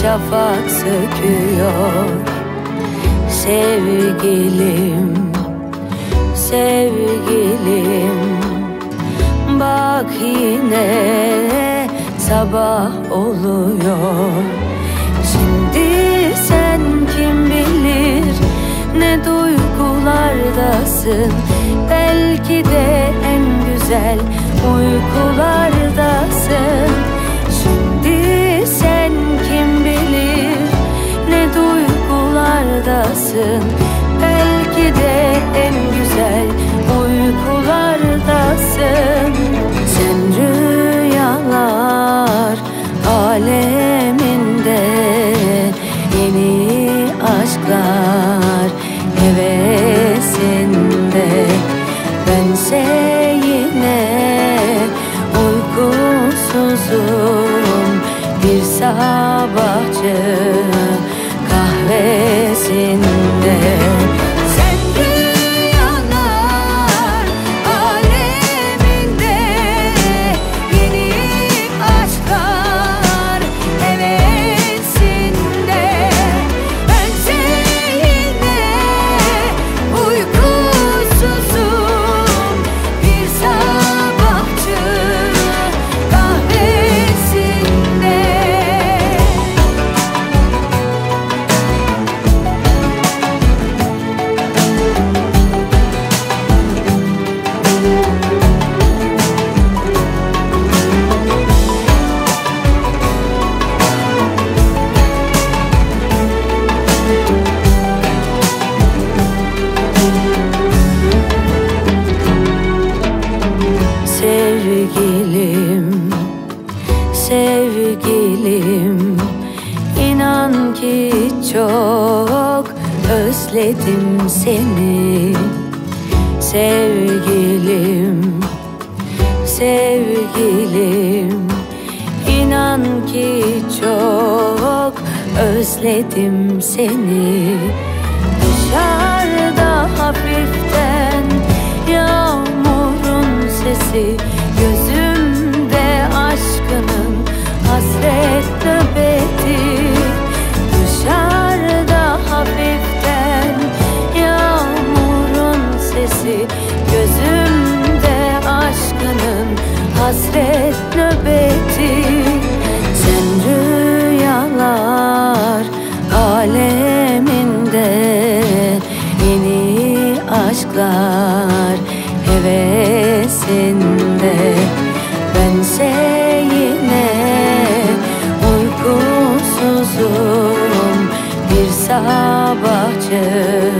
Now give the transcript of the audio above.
şafak söküyor. Sevgilim, sevgilim, bak yine sabah oluyor. Şimdi sen kim bilir ne duygulardasın, belki de en güzel uykulardasın. Şimdi sen kim bilir ne duygulardasın, belki de en güzel uykulardasın. Sen rüyalar aleminde, yeni aşklar hevesinde. Bense yine uykusuzum, bir sabahçı kahvesinde. Sen rüyalar aleminde, yeni aşklar hevesinde. Bense yine uykusuzum, bir sabahçı kahvesinde. Sevgilim, sevgilim, inan ki çok özledim seni. Sevgilim, sevgilim, inan ki çok özledim seni. Dışarıda hafiften yağmurun sesi, gözümde aşkının hasret nöbeti. Dışarıda hafiften yağmurun sesi, gözümde aşkının hasret nöbeti. Sen rüyalar aleminde, yeni aşklar hevesinde. Bense yine uykusuzum, bir sabahçı